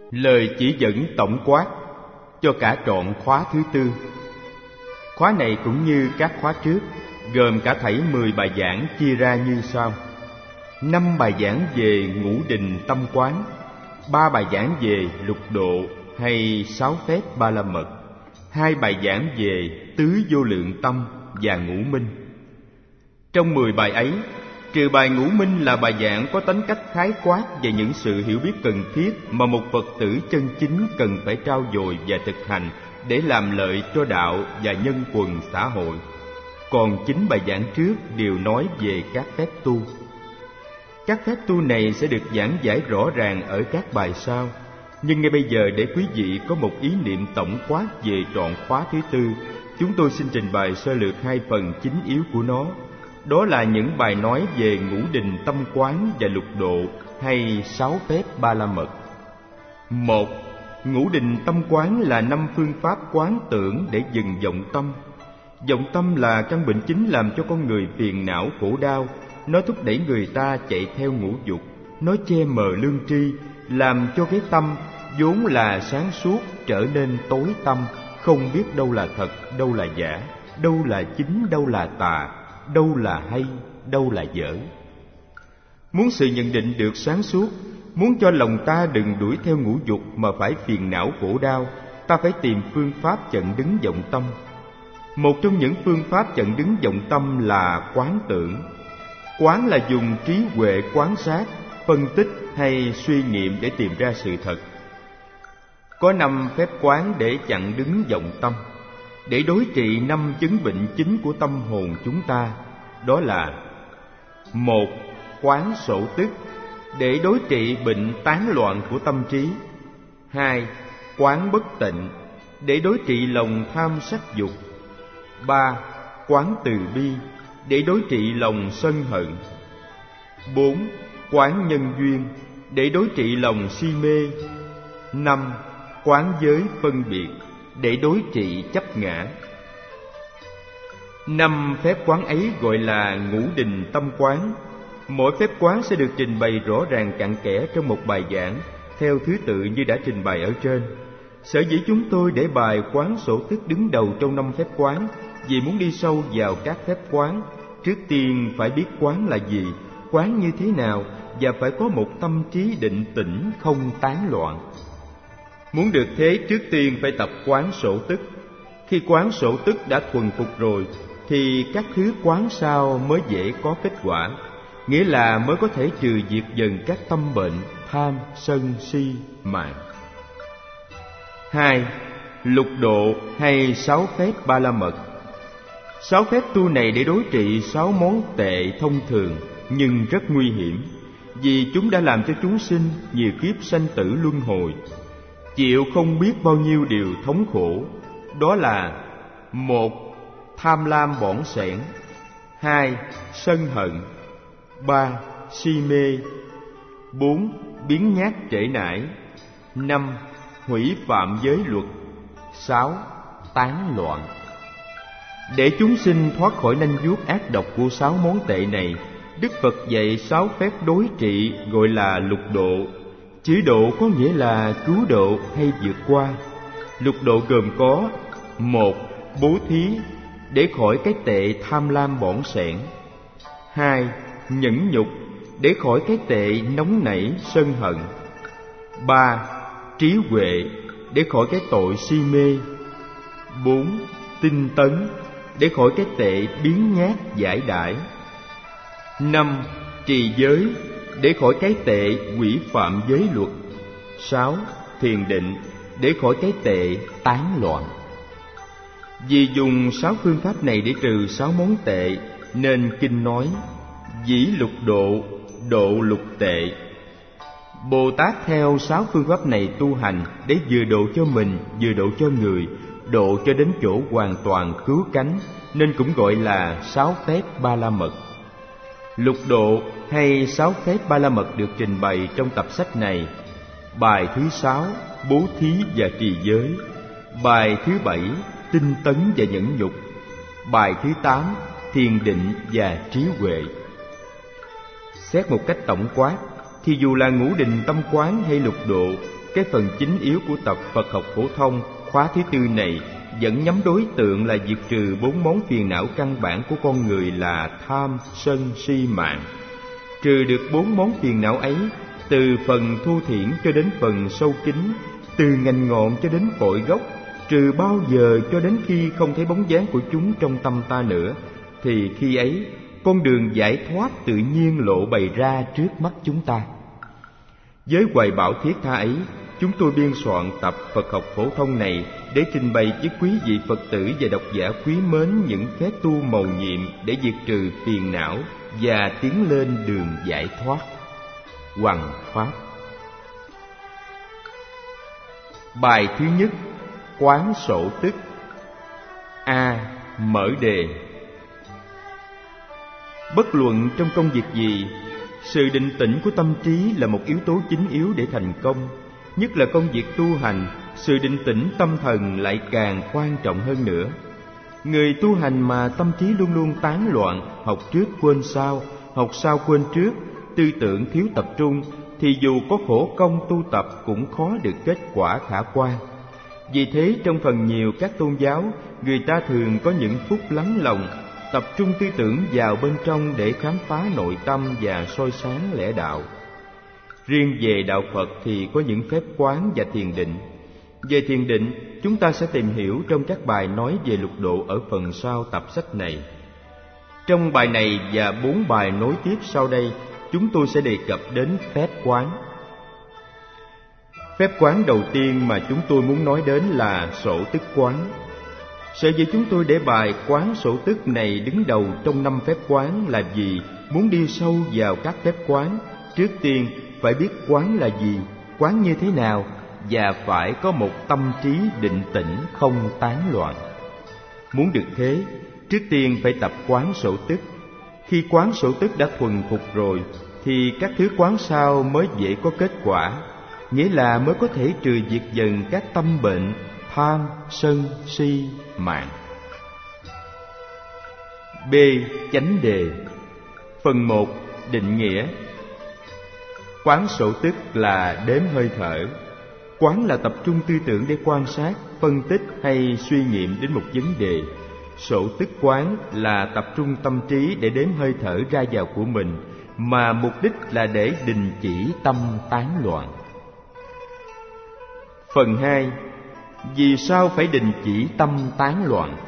Lời chỉ dẫn tổng quát cho cả trọn khóa thứ tư. Khóa này cũng như các khóa trước, gồm cả thảy 10 bài giảng chia ra như sau: 5 bài giảng về ngũ đình tâm quán, 3 bài giảng về lục độ hay 6 phép ba la mật, 2 bài giảng về tứ vô lượng tâm và ngũ minh. Trong 10 bài ấy, trừ bài ngũ minh là bài giảng có tính cách khái quát về những sự hiểu biết cần thiết mà một Phật tử chân chính cần phải trau dồi và thực hành để làm lợi cho đạo và nhân quần xã hội. Còn 9 bài giảng trước đều nói về các phép tu. Các phép tu này sẽ được giảng giải rõ ràng ở các bài sau. Nhưng ngay bây giờ, để quý vị có một ý niệm tổng quát về trọn khóa thứ tư, chúng tôi xin trình bày sơ lược 2 phần chính yếu của nó. Đó là những bài nói về ngũ đình tâm quán và lục độ hay 6 phép ba la mật. 1. Ngũ đình tâm quán là 5 phương pháp quán tưởng để dừng vọng tâm. Vọng tâm là căn bệnh chính làm cho con người phiền não khổ đau. Nó thúc đẩy người ta chạy theo ngũ dục. Nó che mờ lương tri, làm cho cái tâm vốn là sáng suốt trở nên tối tăm, không biết đâu là thật, đâu là giả, đâu là chính, đâu là tà, đâu là hay, đâu là dở. Muốn sự nhận định được sáng suốt, muốn cho lòng ta đừng đuổi theo ngũ dục mà phải phiền não khổ đau, ta phải tìm phương pháp chặn đứng vọng tâm. Một trong những phương pháp chặn đứng vọng tâm là quán tưởng. Quán là dùng trí huệ quan sát, phân tích hay suy nghiệm để tìm ra sự thật. Có 5 phép quán để chặn đứng vọng tâm, để đối trị 5 chứng bệnh chính của tâm hồn chúng ta. Đó là: 1. Quán sổ tức, để đối trị bệnh tán loạn của tâm trí. 2. Quán bất tịnh, để đối trị lòng tham sắc dục. 3. Quán từ bi, để đối trị lòng sân hận. 4. Quán nhân duyên, để đối trị lòng si mê. 5. Quán giới phân biệt, để đối trị chấp ngã. 5 phép quán ấy gọi là ngũ đình tâm quán. Mỗi phép quán sẽ được trình bày rõ ràng cặn kẽ trong một bài giảng, theo thứ tự như đã trình bày ở trên. Sở dĩ chúng tôi để bài quán sổ tức đứng đầu trong 5 phép quán, vì muốn đi sâu vào các phép quán, trước tiên phải biết quán là gì, quán như thế nào, và phải có một tâm trí định tĩnh không tán loạn. Muốn được thế, trước tiên phải tập quán sổ tức. Khi quán sổ tức đã thuần phục rồi, thì các thứ quán sau mới dễ có kết quả, nghĩa là mới có thể trừ diệt dần các tâm bệnh tham, sân, si, mạn. 2. Lục độ hay 6 phép ba la mật. 6 phép tu này để đối trị 6 món tệ thông thường nhưng rất nguy hiểm, vì chúng đã làm cho chúng sinh nhiều kiếp sanh tử luân hồi, chịu không biết bao nhiêu điều thống khổ. Đó là: 1. Tham lam bỏng sẻn. 2. Sân hận. 3. Si mê. 4. Biếng nhác trễ nải. 5. Hủy phạm giới luật. 6. Tán loạn. Để chúng sinh thoát khỏi nanh vuốt ác độc của 6 món tệ này, Đức Phật dạy 6 phép đối trị gọi là lục độ. Chữ độ có nghĩa là cứu độ hay vượt qua. Lục độ gồm có: 1. Bố thí, để khỏi cái tệ tham lam bỏng sẻn. 2. Nhẫn nhục, để khỏi cái tệ nóng nảy sân hận. 3. Trí huệ, để khỏi cái tội si mê. 4. Tinh tấn, để khỏi cái tệ biếng nhác giải đãi. 5. Trì giới, để khỏi cái tệ hủy phạm giới luật. 6. Thiền định, để khỏi cái tệ tán loạn. Vì dùng 6 phương pháp này để trừ 6 món tệ, nên kinh nói: dĩ lục độ, độ lục tệ. Bồ Tát theo 6 phương pháp này tu hành để vừa độ cho mình, vừa độ cho người, độ cho đến chỗ hoàn toàn cứu cánh, nên cũng gọi là 6 phép ba la mật. Lục độ hay 6 phép ba la mật được trình bày trong tập sách này. Bài thứ 6, bố thí và trì giới. Bài thứ 7, tinh tấn và nhẫn nhục. Bài thứ 8, thiền định và trí huệ. Xét một cách tổng quát, thì dù là ngũ đình tâm quán hay lục độ, cái phần chính yếu của tập Phật học phổ thông khóa thứ tư này vẫn nhắm đối tượng là diệt trừ 4 món phiền não căn bản của con người là tham, sân, si, mạng. Trừ được 4 món phiền não ấy, từ phần thu thiển cho đến phần sâu kín, từ ngành ngọn cho đến cội gốc, trừ bao giờ cho đến khi không thấy bóng dáng của chúng trong tâm ta nữa, thì khi ấy con đường giải thoát tự nhiên lộ bày ra trước mắt chúng ta. Với hoài bão thiết tha ấy, chúng tôi biên soạn tập Phật học phổ thông này để trình bày với quý vị Phật tử và độc giả quý mến những phép tu mầu nhiệm để diệt trừ phiền não và tiến lên đường giải thoát. Hoằng Pháp. Bài thứ nhất: Quán sổ tức. A. Mở đề. Bất luận trong công việc gì, sự định tĩnh của tâm trí là một yếu tố chính yếu để thành công. Nhất là công việc tu hành, sự định tĩnh tâm thần lại càng quan trọng hơn nữa. Người tu hành mà tâm trí luôn luôn tán loạn, học trước quên sau, học sau quên trước, tư tưởng thiếu tập trung, thì dù có khổ công tu tập cũng khó được kết quả khả quan. Vì thế trong phần nhiều các tôn giáo, người ta thường có những phút lắng lòng, tập trung tư tưởng vào bên trong để khám phá nội tâm và soi sáng lẽ đạo. Riêng về đạo Phật thì có những phép quán và thiền định. Về thiền định, chúng ta sẽ tìm hiểu trong các bài nói về lục độ ở phần sau tập sách này. Trong bài này và 4 bài nối tiếp sau đây, chúng tôi sẽ đề cập đến phép quán. Phép quán đầu tiên mà chúng tôi muốn nói đến là sổ tức quán. Sở dĩ chúng tôi để bài quán sổ tức này đứng đầu trong 5 phép quán là vì muốn đi sâu vào các phép quán, trước tiên phải biết quán là gì, quán như thế nào, và phải có một tâm trí định tĩnh không tán loạn. Muốn được thế, trước tiên phải tập quán sổ tức. Khi quán sổ tức đã thuần thục rồi, thì các thứ quán sau mới dễ có kết quả, nghĩa là mới có thể trừ diệt dần các tâm bệnh tham, sân, si, mạng. B. Chánh đề. Phần 1. Định nghĩa. Quán sổ tức là đếm hơi thở. Quán là tập trung tư tưởng để quan sát, phân tích hay suy nghiệm đến một vấn đề. Sổ tức quán là tập trung tâm trí để đếm hơi thở ra vào của mình, mà mục đích là để đình chỉ tâm tán loạn. Phần 2. Vì sao phải đình chỉ tâm tán loạn?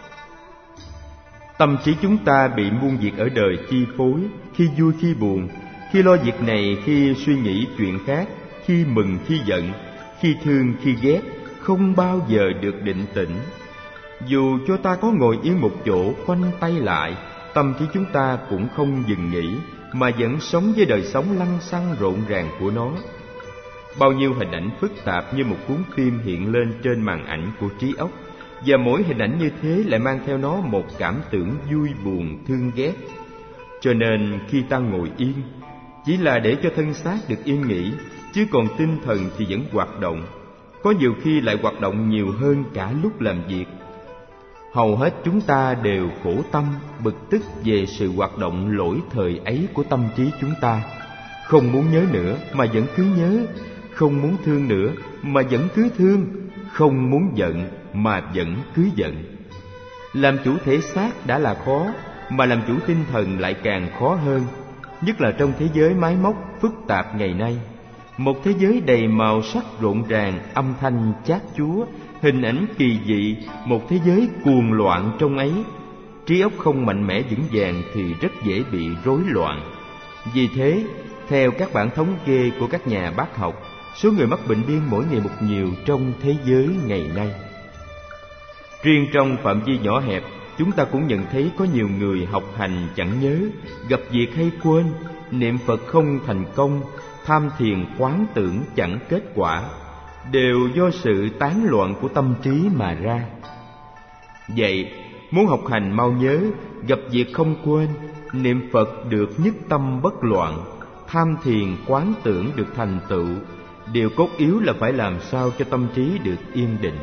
Tâm trí chúng ta bị muôn việc ở đời chi phối, khi vui khi buồn, khi lo việc này khi suy nghĩ chuyện khác, khi mừng khi giận, khi thương khi ghét, không bao giờ được định tĩnh. Dù cho ta có ngồi yên một chỗ khoanh tay lại, tâm trí chúng ta cũng không dừng nghỉ, mà vẫn sống với đời sống lăng xăng rộn ràng của nó. Bao nhiêu hình ảnh phức tạp như một cuốn phim hiện lên trên màn ảnh của trí óc, và mỗi hình ảnh như thế lại mang theo nó một cảm tưởng vui buồn thương ghét. Cho nên khi ta ngồi yên, chỉ là để cho thân xác được yên nghỉ, chứ còn tinh thần thì vẫn hoạt động, có nhiều khi lại hoạt động nhiều hơn cả lúc làm việc. Hầu hết chúng ta đều khổ tâm, bực tức về sự hoạt động lỗi thời ấy của tâm trí chúng ta. Không muốn nhớ nữa mà vẫn cứ nhớ, không muốn thương nữa mà vẫn cứ thương, không muốn giận mà vẫn cứ giận. Làm chủ thể xác đã là khó, mà làm chủ tinh thần lại càng khó hơn, nhất là trong thế giới máy móc phức tạp ngày nay. Một thế giới đầy màu sắc rộn ràng, âm thanh chát chúa, hình ảnh kỳ dị, một thế giới cuồng loạn trong ấy. Trí óc không mạnh mẽ vững vàng thì rất dễ bị rối loạn. Vì thế, theo các bản thống kê của các nhà bác học, số người mắc bệnh điên mỗi ngày một nhiều trong thế giới ngày nay. Riêng trong phạm vi nhỏ hẹp, chúng ta cũng nhận thấy có nhiều người học hành chẳng nhớ, gặp việc hay quên, niệm Phật không thành công, tham thiền quán tưởng chẳng kết quả, đều do sự tán loạn của tâm trí mà ra. Vậy, muốn học hành mau nhớ, gặp việc không quên, niệm Phật được nhất tâm bất loạn, tham thiền quán tưởng được thành tựu, điều cốt yếu là phải làm sao cho tâm trí được yên định.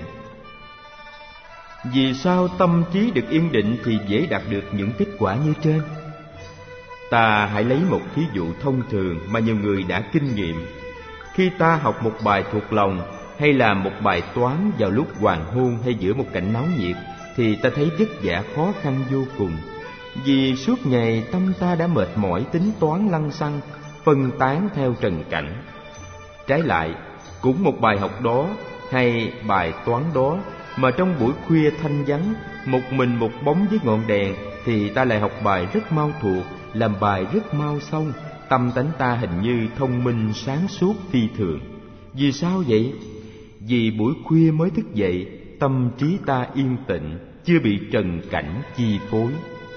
Vì sao tâm trí được yên định thì dễ đạt được những kết quả như trên? Ta hãy lấy một thí dụ thông thường mà nhiều người đã kinh nghiệm. Khi Khi ta học một bài thuộc lòng hay làm một bài toán vào lúc hoàng hôn hay giữa một cảnh náo nhiệt, thì ta thấy vất vả khó khăn vô cùng, vì suốt ngày tâm ta đã mệt mỏi tính toán lăng xăng, phân tán theo trần cảnh. Trái lại, cũng một bài học đó hay bài toán đó mà trong buổi khuya thanh vắng, một mình một bóng với ngọn đèn, thì ta lại học bài rất mau thuộc, làm bài rất mau xong. Tâm tánh ta hình như thông minh sáng suốt phi thường. Vì sao vậy? Vì buổi khuya mới thức dậy, tâm trí ta yên tịnh, chưa bị trần cảnh chi phối.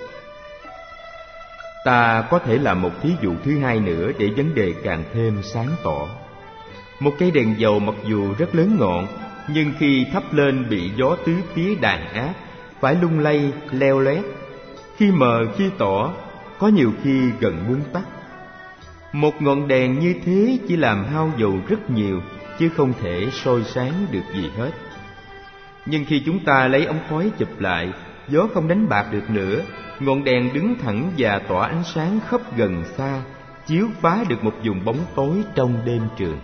Ta có thể làm một thí dụ thứ hai nữa để vấn đề càng thêm sáng tỏ. Một cây đèn dầu mặc dù rất lớn ngọn, nhưng khi thắp lên bị gió tứ phía đàn áp, phải lung lay leo lét, khi mờ khi tỏ, có nhiều khi gần muốn tắt. Một ngọn đèn như thế chỉ làm hao dầu rất nhiều, chứ không thể soi sáng được gì hết. Nhưng khi chúng ta lấy ống khói chụp lại, gió không đánh bạc được nữa, ngọn đèn đứng thẳng và tỏa ánh sáng khắp gần xa, chiếu phá được một vùng bóng tối trong đêm trường.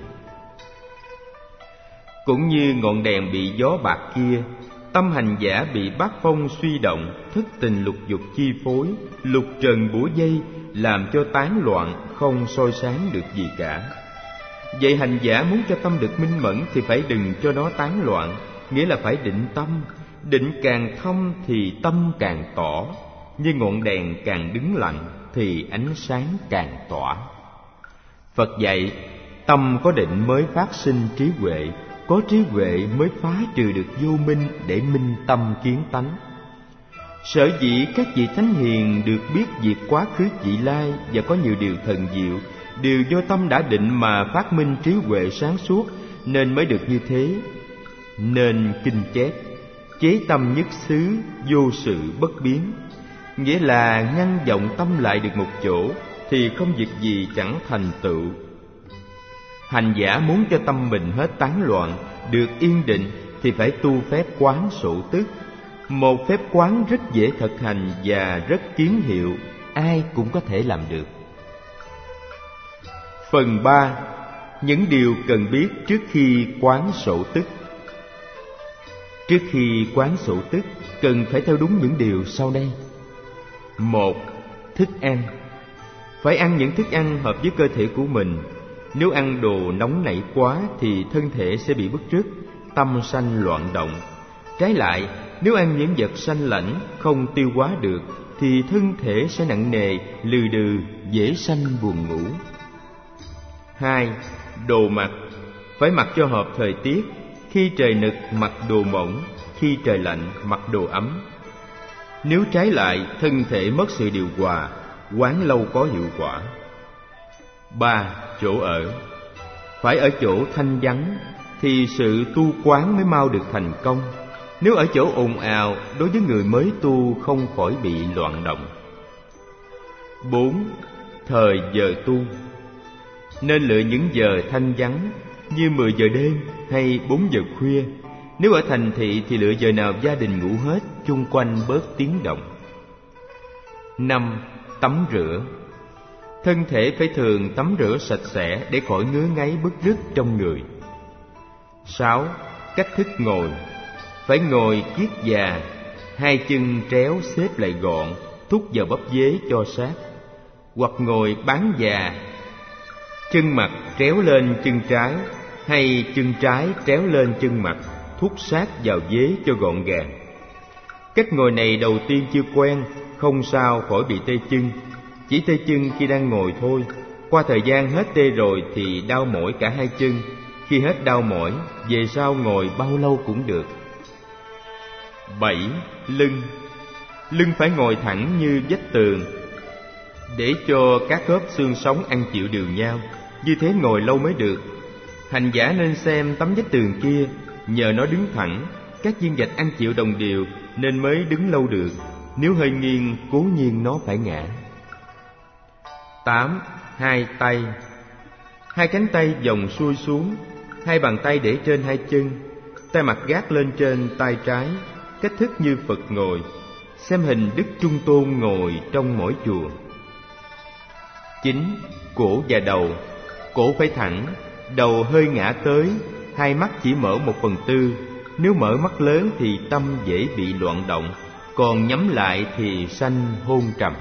Cũng như ngọn đèn bị gió bạc kia, tâm hành giả bị bát phong suy động, thất tình lục dục chi phối, lục trần bủa dây, làm cho tán loạn, không soi sáng được gì cả. Vậy hành giả muốn cho tâm được minh mẫn thì phải đừng cho nó tán loạn, nghĩa là phải định tâm. Định càng thâm thì tâm càng tỏ, như ngọn đèn càng đứng lặng thì ánh sáng càng tỏa. Phật dạy, tâm có định mới phát sinh trí huệ, có trí huệ mới phá trừ được vô minh để minh tâm kiến tánh. Sở dĩ các vị thánh hiền được biết việc quá khứ vị lai và có nhiều điều thần diệu, đều do tâm đã định mà phát minh trí huệ sáng suốt, nên mới được như thế. Nên kinh chép, chế tâm nhất xứ, vô sự bất biến, nghĩa là ngăn vọng tâm lại được một chỗ thì không việc gì chẳng thành tựu. Hành giả muốn cho tâm mình hết tán loạn, được yên định thì phải tu phép quán sổ tức. Một phép quán rất dễ thực hành và rất kiến hiệu, ai cũng có thể làm được. Phần 3. Những điều cần biết trước khi quán sổ tức. Trước khi quán sổ tức, cần phải theo đúng những điều sau đây. 1. Thức ăn. Phải ăn những thức ăn hợp với cơ thể của mình. Nếu ăn đồ nóng nảy quá thì thân thể sẽ bị bứt rứt, tâm sanh loạn động. Trái lại, nếu ăn những vật sanh lạnh không tiêu hóa được thì thân thể sẽ nặng nề, lừ đừ, dễ sanh buồn ngủ. 2. Đồ mặc. Phải mặc cho hợp thời tiết. Khi trời nực mặc đồ mỏng, khi trời lạnh mặc đồ ấm. Nếu trái lại, thân thể mất sự điều hòa, quán lâu có hiệu quả. 3. Chỗ ở. Phải ở chỗ thanh vắng thì sự tu quán mới mau được thành công. Nếu ở chỗ ồn ào, đối với người mới tu không khỏi bị loạn động. 4. Thời giờ tu. Nên lựa những giờ thanh vắng như 10 giờ đêm hay 4 giờ khuya. Nếu ở thành thị thì lựa giờ nào gia đình ngủ hết, chung quanh bớt tiếng động. 5. Tắm rửa. Thân thể phải thường tắm rửa sạch sẽ để khỏi ngứa ngáy bứt rứt trong người. 6. Cách thức ngồi. Phải ngồi kiết già, hai chân tréo xếp lại gọn, thúc vào bắp dế cho sát. Hoặc ngồi bán già, chân mặt tréo lên chân trái, hay chân trái tréo lên chân mặt, thúc sát vào dế cho gọn gàng. Cách ngồi này đầu tiên chưa quen, không sao khỏi bị tê chân. Chỉ tê chân khi đang ngồi thôi, qua thời gian hết tê rồi thì đau mỏi cả hai chân. Khi hết đau mỏi, về sau ngồi bao lâu cũng được. 7. Lưng. Lưng phải ngồi thẳng như vách tường, để cho các khớp xương sống ăn chịu đều nhau. Như thế ngồi lâu mới được. Hành giả nên xem tấm vách tường kia, nhờ nó đứng thẳng, các viên gạch ăn chịu đồng đều nên mới đứng lâu được. Nếu hơi nghiêng, cố nhiên nó phải ngã. 8. Hai tay. Hai cánh tay vòng xuôi xuống, hai bàn tay để trên hai chân, tay mặt gác lên trên tay trái, cách thức như Phật ngồi. Xem hình Đức Trung Tôn ngồi trong mỗi chùa. 9. Cổ và đầu. Cổ phải thẳng, đầu hơi ngã tới, hai mắt chỉ mở 1/4. Nếu mở mắt lớn thì tâm dễ bị loạn động, còn nhắm lại thì sanh hôn trầm.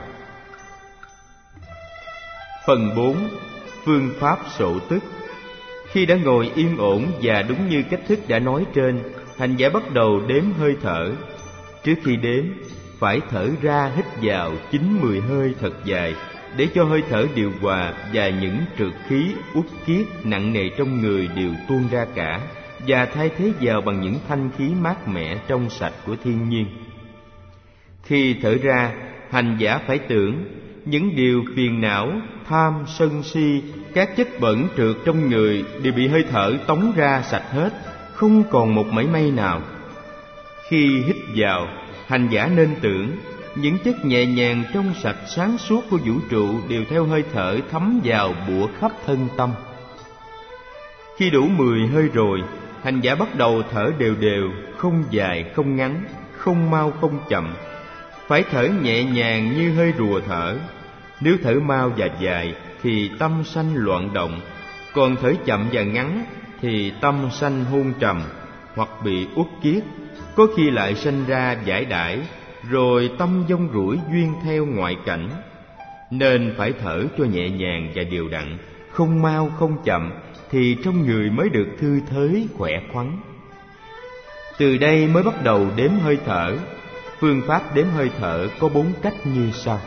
Phần 4. Phương pháp sổ tức. Khi đã ngồi yên ổn và đúng như cách thức đã nói trên, hành giả bắt đầu đếm hơi thở. Trước khi đếm, phải thở ra hít vào 9-10 hơi thật dài, để cho hơi thở điều hòa và những trượt khí uất kiết nặng nề trong người đều tuôn ra cả, và thay thế vào bằng những thanh khí mát mẻ trong sạch của thiên nhiên. Khi thở ra, hành giả phải tưởng những điều phiền não, tham, sân si, các chất bẩn trượt trong người đều bị hơi thở tống ra sạch hết, không còn một mảy may nào. Khi hít vào, hành giả nên tưởng những chất nhẹ nhàng trong sạch sáng suốt của vũ trụ đều theo hơi thở thấm vào bủa khắp thân tâm. Khi đủ 10 hơi rồi, hành giả bắt đầu thở đều đều, không dài không ngắn, không mau không chậm. Phải thở nhẹ nhàng như hơi rùa thở. Nếu thở mau và dài thì tâm sanh loạn động, còn thở chậm và ngắn thì tâm sanh hôn trầm hoặc bị uất kiết, có khi lại sanh ra giải đãi, rồi tâm vong rủi duyên theo ngoại cảnh. Nên phải thở cho nhẹ nhàng và đều đặn, không mau không chậm, thì trong người mới được thư thới khỏe khoắn. Từ đây mới bắt đầu đếm hơi thở. Phương pháp đếm hơi thở có 4 cách như sau.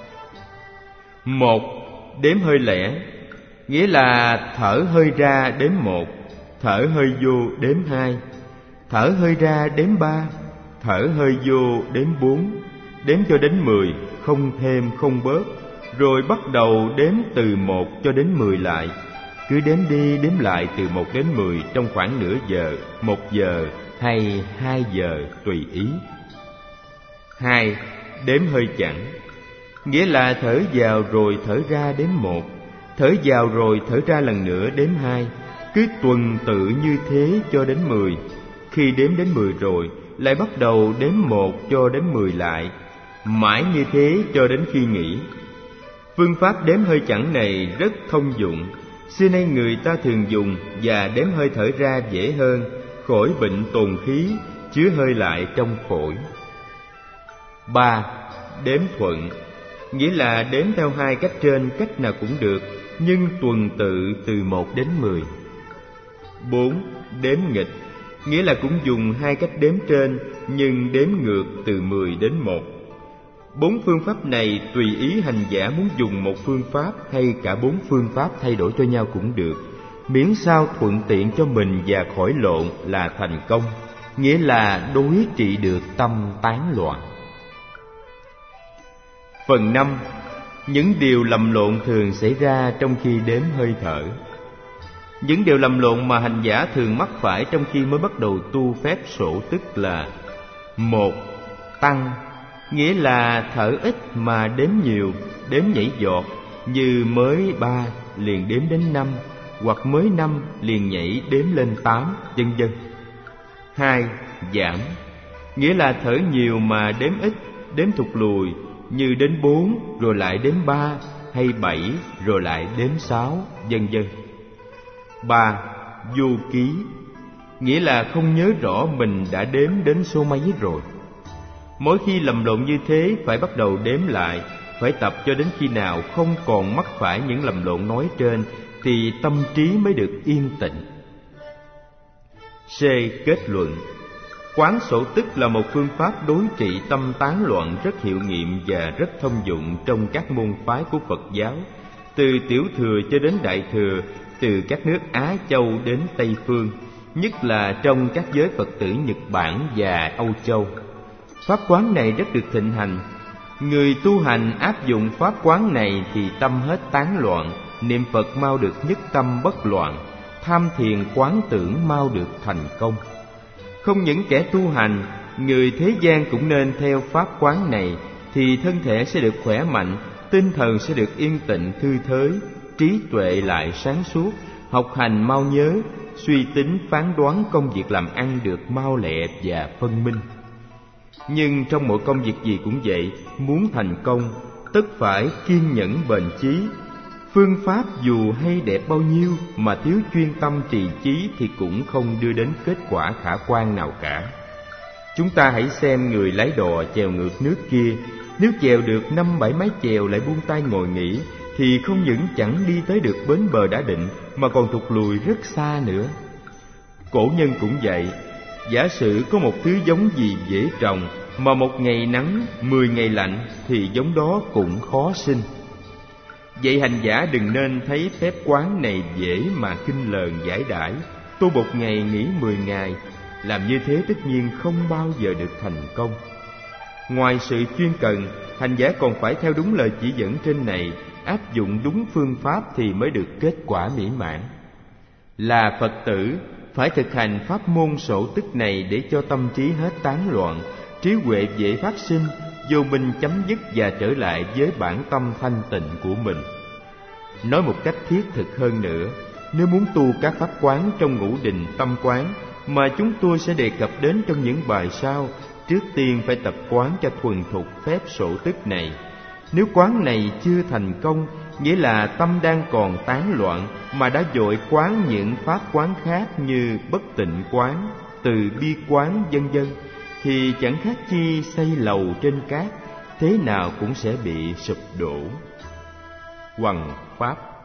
1. Đếm hơi lẻ, nghĩa là thở hơi ra đếm 1, thở hơi vô đếm 2, thở hơi ra đếm 3, thở hơi vô đếm 4, đếm cho đến 10, không thêm không bớt, rồi bắt đầu đếm từ 1 cho đến 10 lại. Cứ đếm đi đếm lại từ 1 đến 10 trong khoảng nửa giờ, 1 giờ hay 2 giờ tùy ý. 2. Đếm hơi chẵn, nghĩa là thở vào rồi thở ra đếm 1, thở vào rồi thở ra lần nữa đếm 2, cứ tuần tự như thế cho đến 10. Khi đếm đến 10 rồi, lại bắt đầu đếm 1 cho đến 10 lại, mãi như thế cho đến khi nghỉ. Phương pháp đếm hơi chẵn này rất thông dụng, xưa nay người ta thường dùng, và đếm hơi thở ra dễ hơn, khỏi bệnh tồn khí, chứa hơi lại trong phổi. 3. Đếm thuận, nghĩa là đếm theo 2 cách trên, cách nào cũng được, nhưng tuần tự từ 1 đến 10. 4. Đếm nghịch, nghĩa là cũng dùng 2 cách đếm trên, nhưng đếm ngược từ 10 đến 1. 4 phương pháp này tùy ý hành giả muốn dùng một phương pháp hay cả 4 phương pháp thay đổi cho nhau cũng được, miễn sao thuận tiện cho mình và khỏi lộn là thành công, nghĩa là đối trị được tâm tán loạn. Phần 5. Những điều lầm lộn thường xảy ra trong khi đếm hơi thở. Những điều lầm lộn mà hành giả thường mắc phải trong khi mới bắt đầu tu phép sổ tức là: 1. Tăng, nghĩa là thở ít mà đếm nhiều, đếm nhảy giọt, như mới 3 liền đếm đến 5, hoặc mới 5 liền nhảy đếm lên 8, vân vân. 2. Giảm, nghĩa là thở nhiều mà đếm ít, đếm thụt lùi, như đến 4 rồi lại đếm 3, hay 7 rồi lại đếm 6, vân vân. 3. Vô ký, nghĩa là không nhớ rõ mình đã đếm đến số mấy rồi. Mỗi khi lầm lộn như thế phải bắt đầu đếm lại, phải tập cho đến khi nào không còn mắc phải những lầm lộn nói trên thì tâm trí mới được yên tĩnh. C. Kết luận. Quán sổ tức là một phương pháp đối trị tâm tán loạn rất hiệu nghiệm và rất thông dụng trong các môn phái của Phật giáo, từ Tiểu Thừa cho đến Đại Thừa, từ các nước Á Châu đến Tây Phương, nhất là trong các giới Phật tử Nhật Bản và Âu Châu. Pháp quán này rất được thịnh hành. Người tu hành áp dụng pháp quán này thì tâm hết tán loạn, niệm Phật mau được nhất tâm bất loạn, tham thiền quán tưởng mau được thành công. Không những kẻ tu hành, người thế gian cũng nên theo pháp quán này, thì thân thể sẽ được khỏe mạnh, tinh thần sẽ được yên tịnh thư thới, trí tuệ lại sáng suốt, học hành mau nhớ, suy tính phán đoán công việc làm ăn được mau lẹ và phân minh. Nhưng trong mọi công việc gì cũng vậy, muốn thành công, tất phải kiên nhẫn bền chí. Phương pháp dù hay đẹp bao nhiêu mà thiếu chuyên tâm trì chí thì cũng không đưa đến kết quả khả quan nào cả. Chúng ta hãy xem người lái đò chèo ngược nước kia, nếu chèo được 5-7 mái chèo lại buông tay ngồi nghỉ thì không những chẳng đi tới được bến bờ đã định mà còn thụt lùi rất xa nữa. Cổ nhân cũng vậy, giả sử có một thứ giống gì dễ trồng mà 1 ngày nắng 10 ngày lạnh thì giống đó cũng khó sinh. Vậy hành giả đừng nên thấy phép quán này dễ mà khinh lờn giải đãi, tu 1 ngày nghỉ 10 ngày, làm như thế tất nhiên không bao giờ được thành công. Ngoài sự chuyên cần, hành giả còn phải theo đúng lời chỉ dẫn trên này, áp dụng đúng phương pháp thì mới được kết quả mỹ mãn. Là Phật tử, phải thực hành pháp môn sổ tức này để cho tâm trí hết tán loạn, trí huệ dễ phát sinh, vô minh chấm dứt và trở lại với bản tâm thanh tịnh của mình. Nói một cách thiết thực hơn nữa, nếu muốn tu các pháp quán trong ngũ định tâm quán mà chúng tôi sẽ đề cập đến trong những bài sau, trước tiên phải tập quán cho thuần thục phép sổ tức này. Nếu quán này chưa thành công, nghĩa là tâm đang còn tán loạn mà đã vội quán những pháp quán khác như bất tịnh quán, từ bi quán vân vân, thì chẳng khác chi xây lầu trên cát, thế nào cũng sẽ bị sụp đổ. Hoằng Pháp.